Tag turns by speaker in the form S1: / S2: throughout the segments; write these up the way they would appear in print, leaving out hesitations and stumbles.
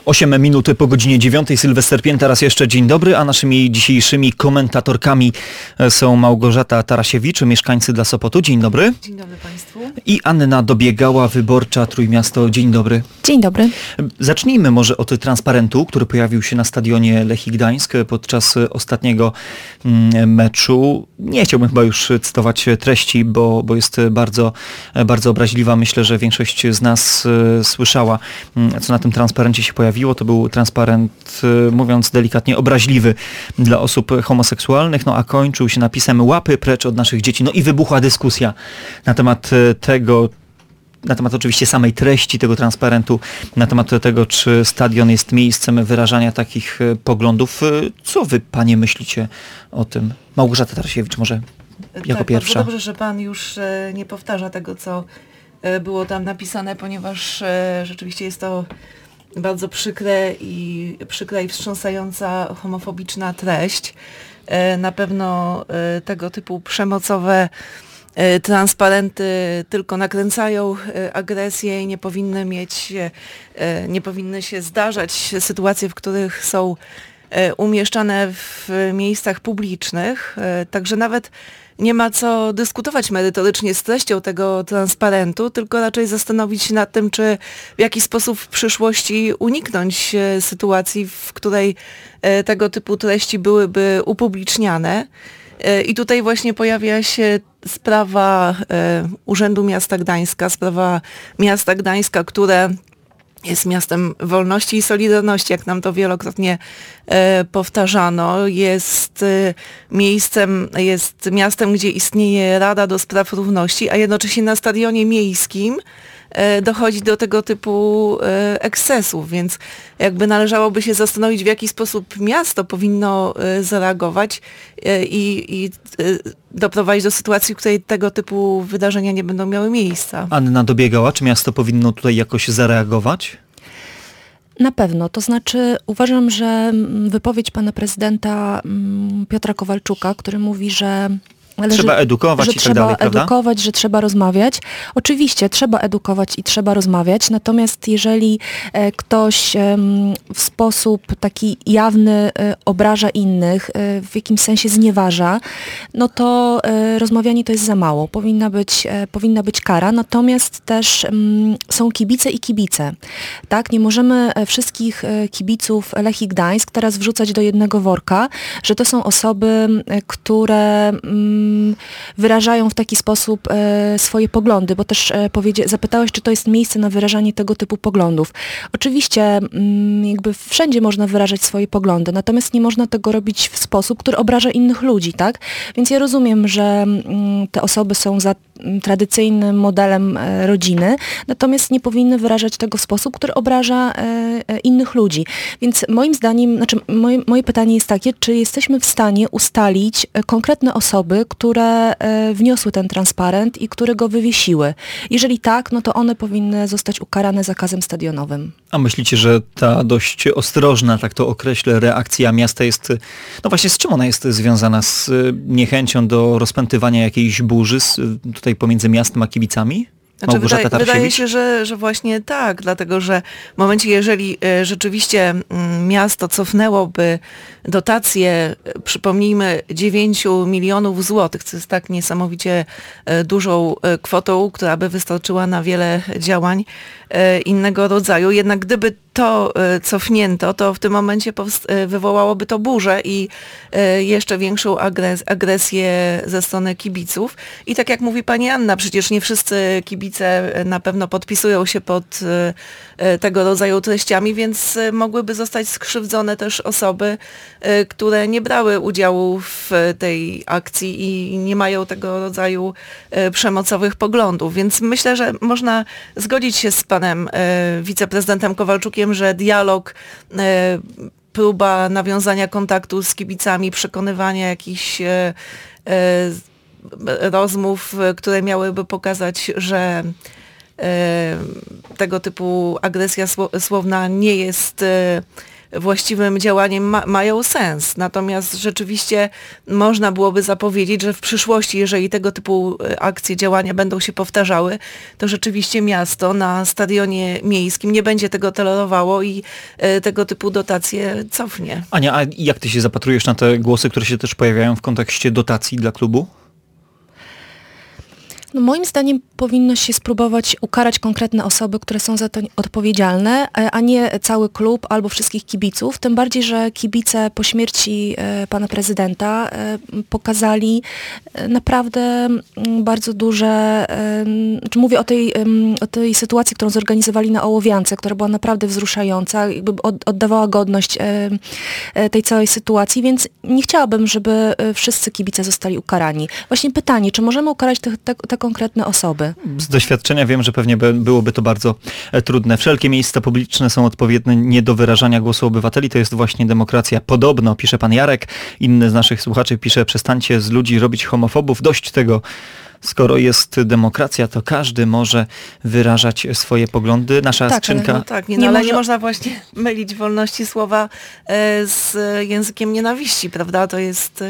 S1: 8 minut po godzinie 9. Sylwester Pięta, raz jeszcze dzień dobry, a naszymi dzisiejszymi komentatorkami są Małgorzata Tarasiewicz, mieszkańcy dla Sopotu. Dzień dobry.
S2: Dzień dobry Państwu.
S1: I Anna Dobiegała, wyborcza Trójmiasto. Dzień dobry.
S3: Dzień dobry.
S1: Zacznijmy może od transparentu, który pojawił się na stadionie Lechii Gdańsk podczas ostatniego meczu. Nie chciałbym chyba już cytować treści, bo jest bardzo, bardzo obraźliwa. Myślę, że większość z nas słyszała, co na tym transparencie się pojawiło. To był transparent, mówiąc delikatnie, obraźliwy dla osób homoseksualnych, a kończył się napisem "łapy precz od naszych dzieci". I wybuchła dyskusja na temat tego, na temat oczywiście samej treści tego transparentu, na temat tego, czy stadion jest miejscem wyrażania takich poglądów. Co wy, panie, myślicie o tym? Małgorzata Tarasiewicz może jako pierwsza.
S2: Bardzo dobrze, że pan już nie powtarza tego, co było tam napisane, ponieważ rzeczywiście jest to bardzo przykra i wstrząsająca homofobiczna treść. Na pewno tego typu przemocowe transparenty tylko nakręcają agresję i nie powinny się zdarzać sytuacje, w których są umieszczane w miejscach publicznych. Także nawet nie ma co dyskutować merytorycznie z treścią tego transparentu, tylko raczej zastanowić się nad tym, czy w jaki sposób w przyszłości uniknąć sytuacji, w której tego typu treści byłyby upubliczniane. I tutaj właśnie pojawia się sprawa Urzędu Miasta Gdańska, sprawa Miasta Gdańska, które jest miastem wolności i solidarności, jak nam to wielokrotnie powtarzano. Jest miastem, gdzie istnieje Rada do Spraw Równości, a jednocześnie na stadionie miejskim dochodzi do tego typu ekscesów, więc jakby należałoby się zastanowić, w jaki sposób miasto powinno zareagować i doprowadzić do sytuacji, w której tego typu wydarzenia nie będą miały miejsca.
S1: Anna Dobiegała, czy miasto powinno tutaj jakoś zareagować?
S3: Na pewno. To znaczy uważam, że wypowiedź pana prezydenta Piotra Kowalczuka, który mówi, że
S1: trzeba edukować i tak dalej, prawda?
S3: Edukować, że trzeba rozmawiać. Oczywiście trzeba edukować i trzeba rozmawiać, natomiast jeżeli ktoś w sposób taki jawny obraża innych, w jakimś sensie znieważa, to rozmawianie to jest za mało. Powinna być kara, natomiast też są kibice i kibice. Tak? Nie możemy wszystkich kibiców Lechii Gdańsk teraz wrzucać do jednego worka, że to są osoby, które wyrażają w taki sposób swoje poglądy, bo też zapytałeś, czy to jest miejsce na wyrażanie tego typu poglądów. Oczywiście jakby wszędzie można wyrażać swoje poglądy, natomiast nie można tego robić w sposób, który obraża innych ludzi, tak? Więc ja rozumiem, że te osoby są za tradycyjnym modelem rodziny, natomiast nie powinny wyrażać tego w sposób, który obraża innych ludzi. Więc moim zdaniem, moje pytanie jest takie, czy jesteśmy w stanie ustalić konkretne osoby, które wniosły ten transparent i które go wywiesiły. Jeżeli tak, to one powinny zostać ukarane zakazem stadionowym.
S1: A myślicie, że ta dość ostrożna, tak to określę, reakcja miasta jest, właśnie z czym ona jest związana? Z niechęcią do rozpętywania jakiejś burzy tutaj pomiędzy miastem a kibicami?
S2: Wydaje się, że właśnie tak, dlatego że w momencie, jeżeli rzeczywiście miasto cofnęłoby dotację, przypomnijmy, 9 milionów złotych, co jest tak niesamowicie dużą kwotą, która by wystarczyła na wiele działań innego rodzaju, jednak gdyby to cofnięto, to w tym momencie wywołałoby to burzę i jeszcze większą agresję ze strony kibiców. I tak jak mówi pani Anna, przecież nie wszyscy kibice na pewno podpisują się pod tego rodzaju treściami, więc mogłyby zostać skrzywdzone też osoby, które nie brały udziału w tej akcji i nie mają tego rodzaju przemocowych poglądów. Więc myślę, że można zgodzić się z panem wiceprezydentem Kowalczukiem, że dialog, próba nawiązania kontaktu z kibicami, przekonywania jakichś rozmów, które miałyby pokazać, że tego typu agresja słowna nie jest właściwym działaniem mają sens. Natomiast rzeczywiście można byłoby zapowiedzieć, że w przyszłości, jeżeli tego typu akcje, działania będą się powtarzały, to rzeczywiście miasto na stadionie miejskim nie będzie tego tolerowało i tego typu dotacje cofnie.
S1: Ania, a jak ty się zapatrujesz na te głosy, które się też pojawiają w kontekście dotacji dla klubu?
S3: No moim zdaniem powinno się spróbować ukarać konkretne osoby, które są za to odpowiedzialne, a nie cały klub albo wszystkich kibiców. Tym bardziej, że kibice po śmierci pana prezydenta pokazali naprawdę bardzo duże, mówię o tej sytuacji, którą zorganizowali na Ołowiance, która była naprawdę wzruszająca, jakby oddawała godność tej całej sytuacji, więc nie chciałabym, żeby wszyscy kibice zostali ukarani. Właśnie pytanie, czy możemy ukarać te konkretne osoby?
S1: Z doświadczenia wiem, że pewnie byłoby to bardzo trudne. Wszelkie miejsca publiczne są odpowiednie nie do wyrażania głosu obywateli. To jest właśnie demokracja. Podobno, pisze pan Jarek, inny z naszych słuchaczy pisze, przestańcie z ludzi robić homofobów. Dość tego. Skoro jest demokracja, to każdy może wyrażać swoje poglądy. Nasza skrzynka...
S2: No tak, nie można właśnie mylić wolności słowa z językiem nienawiści, prawda? To jest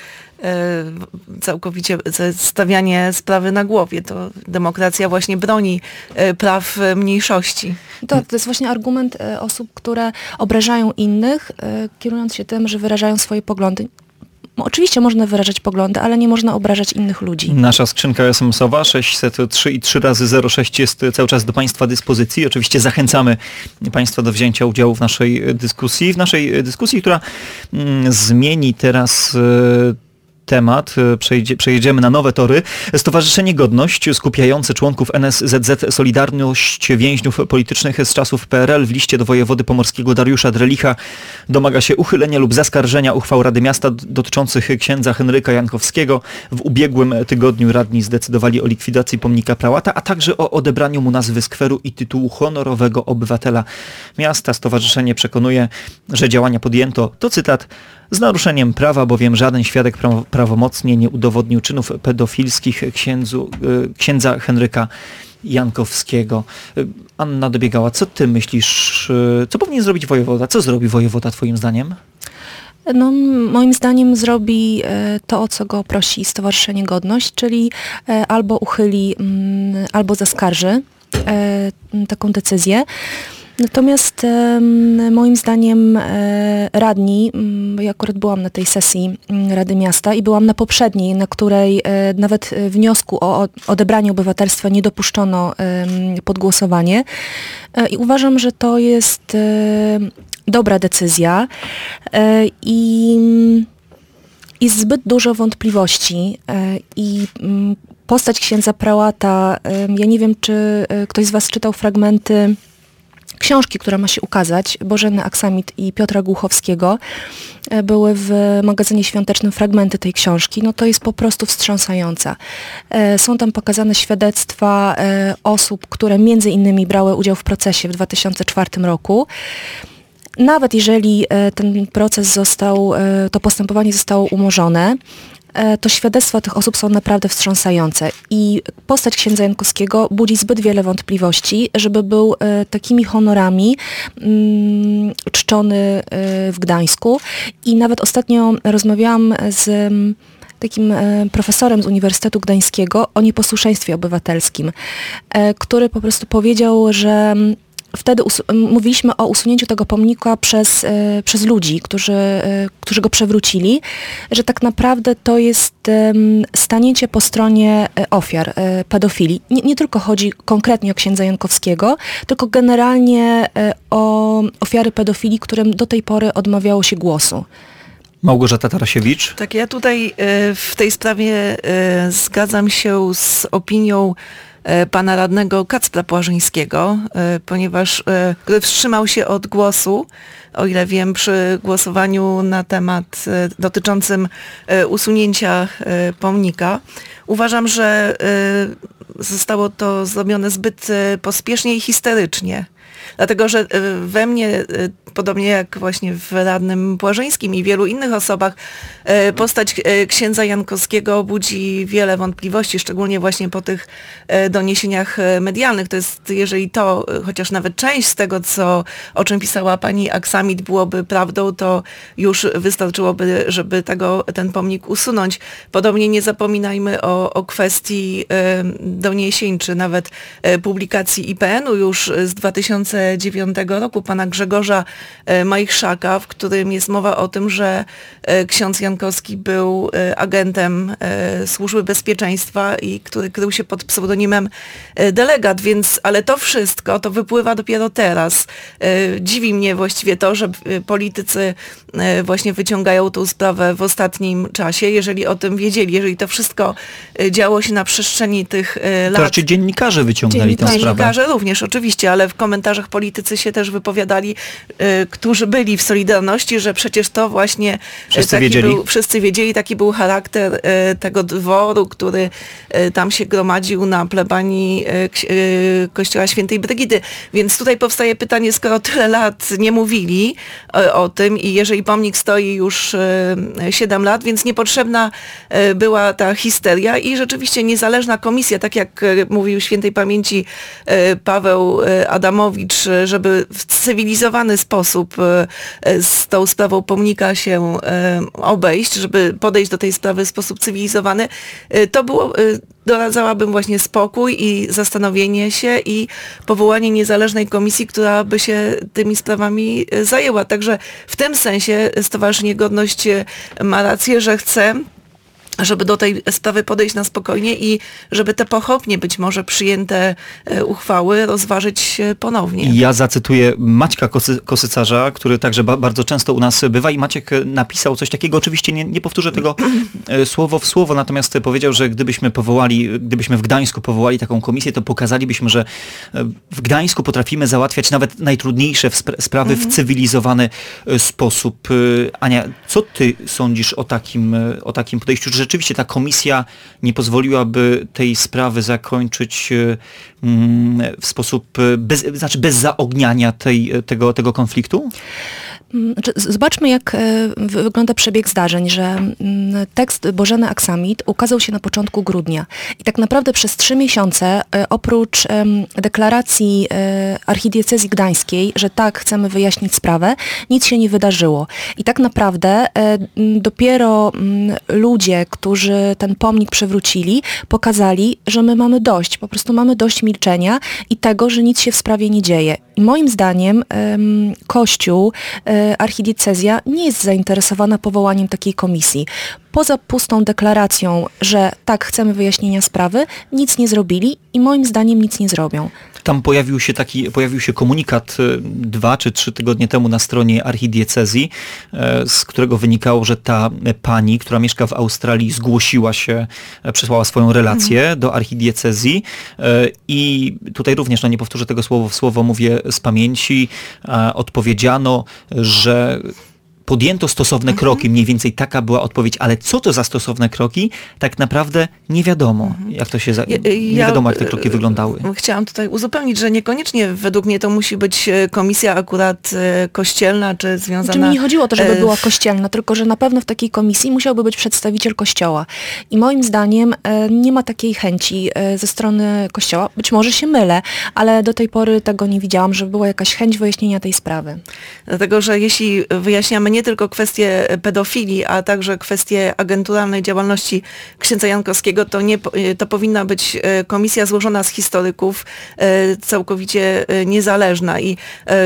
S2: całkowicie stawianie sprawy na głowie. To demokracja właśnie broni praw mniejszości.
S3: To jest właśnie argument osób, które obrażają innych, kierując się tym, że wyrażają swoje poglądy. Oczywiście można wyrażać poglądy, ale nie można obrażać innych ludzi.
S1: Nasza skrzynka SMS-owa 603 i 3 razy 06 jest cały czas do Państwa dyspozycji. Oczywiście zachęcamy Państwa do wzięcia udziału w naszej dyskusji, która zmieni teraz temat. Przejedziemy na nowe tory. Stowarzyszenie Godność, skupiające członków NSZZ Solidarność Więźniów Politycznych z czasów PRL w liście do wojewody pomorskiego Dariusza Drelicha domaga się uchylenia lub zaskarżenia uchwał Rady Miasta dotyczących księdza Henryka Jankowskiego. W ubiegłym tygodniu radni zdecydowali o likwidacji pomnika prałata, a także o odebraniu mu nazwy skweru i tytułu honorowego obywatela miasta. Stowarzyszenie przekonuje, że działania podjęto, to cytat, z naruszeniem prawa, bowiem żaden świadek prawomocnie nie udowodnił czynów pedofilskich księdza Henryka Jankowskiego. Anna Dobiegała, co ty myślisz, co powinien zrobić wojewoda? Co zrobi wojewoda twoim zdaniem?
S3: No, moim zdaniem zrobi to, o co go prosi Stowarzyszenie Godność, czyli albo uchyli, albo zaskarży taką decyzję. Natomiast moim zdaniem radni, bo ja akurat byłam na tej sesji Rady Miasta i byłam na poprzedniej, na której nawet wniosku o odebranie obywatelstwa nie dopuszczono pod głosowanie. I uważam, że to jest dobra decyzja i jest zbyt dużo wątpliwości i postać księdza prałata, ja nie wiem, czy ktoś z was czytał fragmenty książki, która ma się ukazać, Bożeny Aksamit i Piotra Głuchowskiego, były w magazynie świątecznym fragmenty tej książki. No to jest po prostu wstrząsająca. Są tam pokazane świadectwa osób, które między innymi brały udział w procesie w 2004 roku. Nawet jeżeli ten proces to postępowanie zostało umorzone, to świadectwa tych osób są naprawdę wstrząsające i postać księdza Jankowskiego budzi zbyt wiele wątpliwości, żeby był takimi honorami czczony w Gdańsku. I nawet ostatnio rozmawiałam z takim profesorem z Uniwersytetu Gdańskiego o nieposłuszeństwie obywatelskim, który po prostu powiedział, że wtedy mówiliśmy o usunięciu tego pomnika przez ludzi, którzy go przewrócili, że tak naprawdę to jest staniecie po stronie ofiar pedofilii. Nie tylko chodzi konkretnie o księdza Jankowskiego, tylko generalnie o ofiary pedofilii, którym do tej pory odmawiało się głosu.
S1: Małgorzata Tarasiewicz.
S2: Tak, ja tutaj w tej sprawie zgadzam się z opinią pana radnego Kacpra Płażyńskiego, ponieważ który wstrzymał się od głosu, o ile wiem, przy głosowaniu na temat dotyczącym usunięcia pomnika. Uważam, że zostało to zrobione zbyt pospiesznie i histerycznie. Dlatego, że we mnie, podobnie jak właśnie w radnym Płażyńskim i wielu innych osobach, postać księdza Jankowskiego budzi wiele wątpliwości, szczególnie właśnie po tych doniesieniach medialnych. To jest, jeżeli to, chociaż nawet część z tego, o czym pisała pani Aksamit, byłoby prawdą, to już wystarczyłoby, żeby ten pomnik usunąć. Podobnie nie zapominajmy o kwestii doniesień, czy nawet publikacji IPN-u już z 2009 roku, pana Grzegorza Majchrzaka, w którym jest mowa o tym, że ksiądz Jankowski był agentem Służby Bezpieczeństwa i który krył się pod pseudonimem delegat, ale to wszystko to wypływa dopiero teraz. Dziwi mnie właściwie to, że politycy właśnie wyciągają tą sprawę w ostatnim czasie, jeżeli o tym wiedzieli, jeżeli to wszystko działo się na przestrzeni tych lat.
S1: To raczej dziennikarze wyciągnęli tę sprawę.
S2: Dziennikarze również, oczywiście, ale w komentarzach politycy się też wypowiadali, którzy byli w Solidarności, że przecież to właśnie wszyscy wiedzieli, taki był charakter tego dworu, który tam się gromadził na plebanii Kościoła Świętej Brygidy. Więc tutaj powstaje pytanie, skoro tyle lat nie mówili o tym i jeżeli pomnik stoi już 7 lat, więc niepotrzebna była ta histeria i rzeczywiście niezależna komisja, tak jak mówił świętej pamięci Paweł Adamowicz, żeby w cywilizowany sposób z tą sprawą pomnika się obejść, żeby podejść do tej sprawy w sposób cywilizowany, to było... Doradzałabym właśnie spokój i zastanowienie się i powołanie niezależnej komisji, która by się tymi sprawami zajęła. Także w tym sensie Stowarzyszenie Godność ma rację, że chce, żeby do tej sprawy podejść na spokojnie i żeby te pochopnie być może przyjęte uchwały rozważyć ponownie.
S1: Ja zacytuję Maćka Kosycarza, który także bardzo często u nas bywa i Maciek napisał coś takiego, oczywiście nie powtórzę tego słowo w słowo, natomiast powiedział, że gdybyśmy w Gdańsku powołali taką komisję, to pokazalibyśmy, że w Gdańsku potrafimy załatwiać nawet najtrudniejsze sprawy w cywilizowany sposób. Ania, co ty sądzisz o takim podejściu? Czy rzeczywiście ta komisja nie pozwoliłaby tej sprawy zakończyć w sposób, bez zaogniania tego konfliktu?
S3: Zobaczmy, jak wygląda przebieg zdarzeń, że tekst Bożeny Aksamit ukazał się na początku grudnia. I tak naprawdę przez 3 miesiące, oprócz deklaracji archidiecezji gdańskiej, że tak, chcemy wyjaśnić sprawę, nic się nie wydarzyło. I tak naprawdę dopiero ludzie, którzy ten pomnik przewrócili, pokazali, że my mamy dość. Po prostu mamy dość milczenia i tego, że nic się w sprawie nie dzieje. I moim zdaniem Kościół, archidiecezja nie jest zainteresowana powołaniem takiej komisji. Poza pustą deklaracją, że tak, chcemy wyjaśnienia sprawy, nic nie zrobili i moim zdaniem nic nie zrobią.
S1: Tam pojawił się komunikat 2 czy 3 tygodnie temu na stronie archidiecezji, z którego wynikało, że ta pani, która mieszka w Australii, zgłosiła się, przesłała swoją relację do archidiecezji i tutaj również, nie powtórzę tego słowo w słowo, mówię z pamięci, odpowiedziano, że podjęto stosowne kroki, mniej więcej taka była odpowiedź, ale co to za stosowne kroki, tak naprawdę nie wiadomo, jak to się nie wiadomo, jak te kroki wyglądały.
S2: Chciałam tutaj uzupełnić, że niekoniecznie według mnie to musi być komisja akurat kościelna, czy związana...
S3: Znaczy mi nie chodziło o to, żeby była kościelna, tylko że na pewno w takiej komisji musiałby być przedstawiciel Kościoła. I moim zdaniem nie ma takiej chęci ze strony Kościoła. Być może się mylę, ale do tej pory tego nie widziałam, żeby była jakaś chęć wyjaśnienia tej sprawy.
S2: Dlatego, że jeśli wyjaśniamy nie tylko kwestie pedofilii, a także kwestie agenturalnej działalności księdza Jankowskiego, to powinna być komisja złożona z historyków, całkowicie niezależna i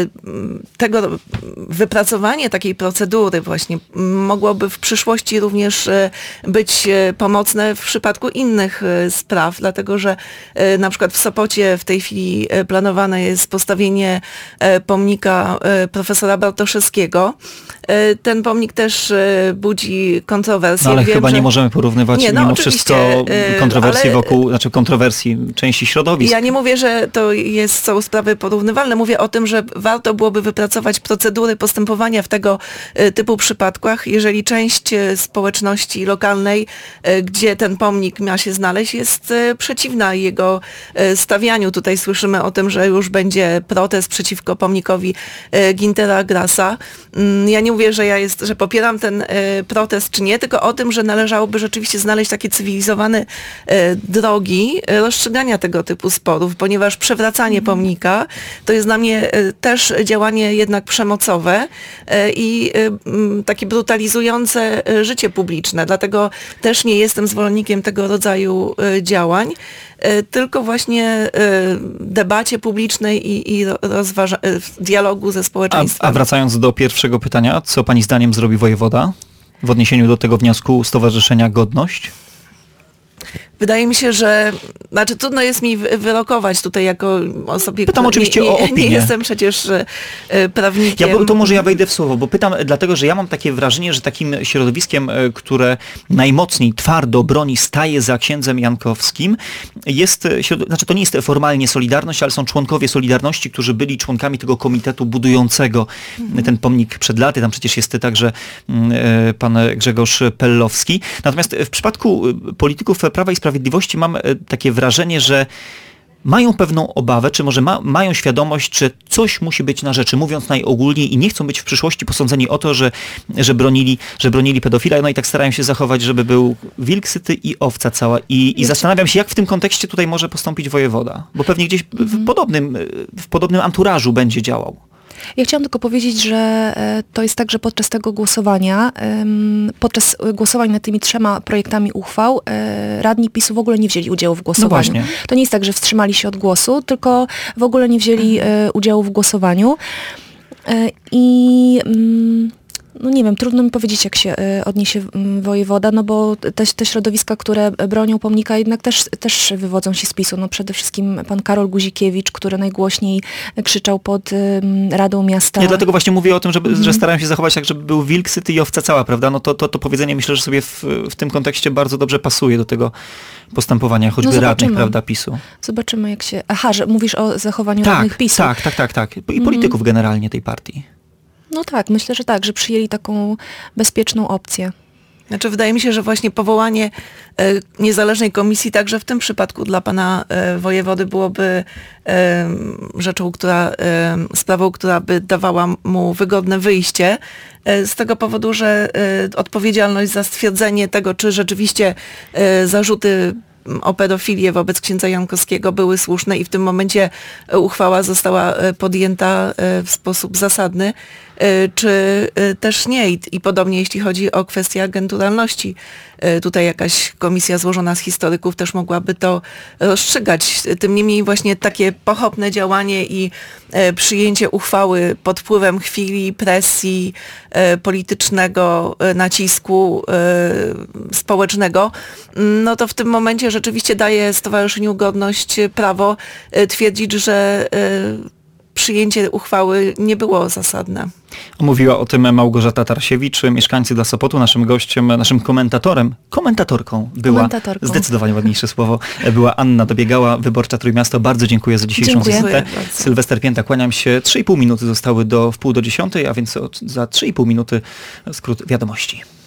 S2: wypracowanie takiej procedury właśnie mogłoby w przyszłości również być pomocne w przypadku innych spraw, dlatego że na przykład w Sopocie w tej chwili planowane jest postawienie pomnika profesora Bartoszewskiego ten pomnik też budzi kontrowersje.
S1: No ale
S2: Wiem,
S1: chyba
S2: że...
S1: nie możemy porównywać mimo wszystko kontrowersji wokół, znaczy kontrowersji części środowisk.
S2: Ja nie mówię, że to są sprawy porównywalne. Mówię o tym, że warto byłoby wypracować procedury postępowania w tego typu przypadkach, jeżeli część społeczności lokalnej, gdzie ten pomnik ma się znaleźć, jest przeciwna jego stawianiu. Tutaj słyszymy o tym, że już będzie protest przeciwko pomnikowi Güntera Grassa. Ja nie mówię, że popieram ten protest czy nie, tylko o tym, że należałoby rzeczywiście znaleźć takie cywilizowane drogi rozstrzygania tego typu sporów, ponieważ przewracanie pomnika to jest dla mnie też działanie jednak przemocowe i takie brutalizujące życie publiczne. Dlatego też nie jestem zwolennikiem tego rodzaju działań, tylko właśnie debacie publicznej i dialogu ze społeczeństwem.
S1: A wracając do pierwszego pytania, co pani zdaniem zrobi wojewoda w odniesieniu do tego wniosku Stowarzyszenia Godność?
S2: Wydaje mi się, że... trudno jest mi wyrokować tutaj jako osobie...
S1: Pytam oczywiście o opinię.
S2: Nie jestem przecież prawnikiem.
S1: To może ja wejdę w słowo, bo pytam dlatego, że ja mam takie wrażenie, że takim środowiskiem, które najmocniej, twardo broni, staje za księdzem Jankowskim, to nie jest formalnie Solidarność, ale są członkowie Solidarności, którzy byli członkami tego komitetu budującego ten pomnik przed laty. Tam przecież jest także pan Grzegorz Pellowski. Natomiast w przypadku polityków Prawa i Sprawiedliwości mam takie wrażenie, że mają pewną obawę, czy może mają świadomość, że coś musi być na rzeczy, mówiąc najogólniej, i nie chcą być w przyszłości posądzeni o to, że bronili pedofila. No i tak starają się zachować, żeby był wilk syty i owca cała. I zastanawiam się, jak w tym kontekście tutaj może postąpić wojewoda, bo pewnie gdzieś w podobnym anturażu będzie działał.
S3: Ja chciałam tylko powiedzieć, że to jest tak, że podczas tego głosowania, podczas głosowań nad tymi 3 projektami uchwał, radni PiS-u w ogóle nie wzięli udziału w głosowaniu.
S1: No
S3: to nie jest tak, że wstrzymali się od głosu, tylko w ogóle nie wzięli udziału w głosowaniu. No nie wiem, trudno mi powiedzieć, jak się odniesie wojewoda, no bo te środowiska, które bronią pomnika, jednak też wywodzą się z PiS-u. No przede wszystkim pan Karol Guzikiewicz, który najgłośniej krzyczał pod Radą Miasta.
S1: Nie, dlatego właśnie mówię o tym, że starają się zachować tak, żeby był wilk syty i owca cała, prawda? No to powiedzenie, myślę, że sobie w tym kontekście bardzo dobrze pasuje do tego postępowania choćby radnych, prawda, PiS-u.
S3: Zobaczymy, jak się... Aha, że mówisz o zachowaniu radnych PiS-u.
S1: Tak. I polityków generalnie tej partii.
S3: No tak, myślę, że tak, że przyjęli taką bezpieczną opcję.
S2: Wydaje mi się, że właśnie powołanie niezależnej komisji także w tym przypadku dla pana wojewody byłoby sprawą, która by dawała mu wygodne wyjście. Z tego powodu, że odpowiedzialność za stwierdzenie tego, czy rzeczywiście zarzuty o pedofilię wobec księdza Jankowskiego były słuszne i w tym momencie uchwała została podjęta w sposób zasadny, czy też nie. I podobnie jeśli chodzi o kwestię agenturalności. Tutaj jakaś komisja złożona z historyków też mogłaby to rozstrzygać. Tym niemniej właśnie takie pochopne działanie i przyjęcie uchwały pod wpływem chwili, presji, politycznego nacisku społecznego, no to w tym momencie rzeczywiście daje Stowarzyszeniu Godność prawo twierdzić, że przyjęcie uchwały nie było zasadne.
S1: Mówiła o tym Małgorzata Tarasiewicz, mieszkańcy dla Sopotu. Naszym gościem, naszym komentatorką była, zdecydowanie ładniejsze słowo, była Anna Dobiegała, Wyborcza Trójmiasto. Bardzo dziękuję za dzisiejszą wizytę. Sylwester Pięta, kłaniam się. 3,5 minuty zostały do 9:30, a więc za 3,5 minuty skrót wiadomości.